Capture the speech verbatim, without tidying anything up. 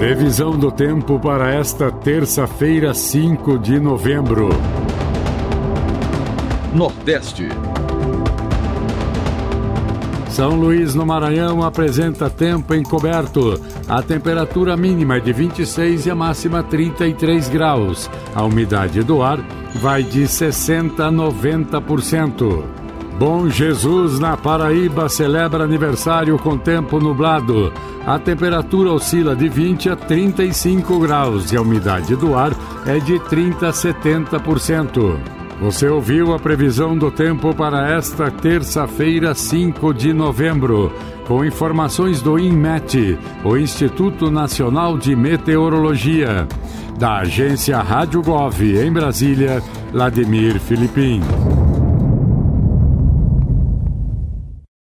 Previsão do tempo para esta terça-feira, cinco de novembro. Nordeste. São Luís, no Maranhão, apresenta tempo encoberto. A temperatura mínima é de vinte e seis e a máxima trinta e três graus. A umidade do ar vai de sessenta a noventa por cento. Bom Jesus, na Paraíba, celebra aniversário com tempo nublado. A temperatura oscila de vinte a trinta e cinco graus e a umidade do ar é de trinta a setenta por cento. Você ouviu a previsão do tempo para esta terça-feira, cinco de novembro, com informações do INMET, o Instituto Nacional de Meteorologia. Da agência Rádio Gov, em Brasília, Vladimir Filipim.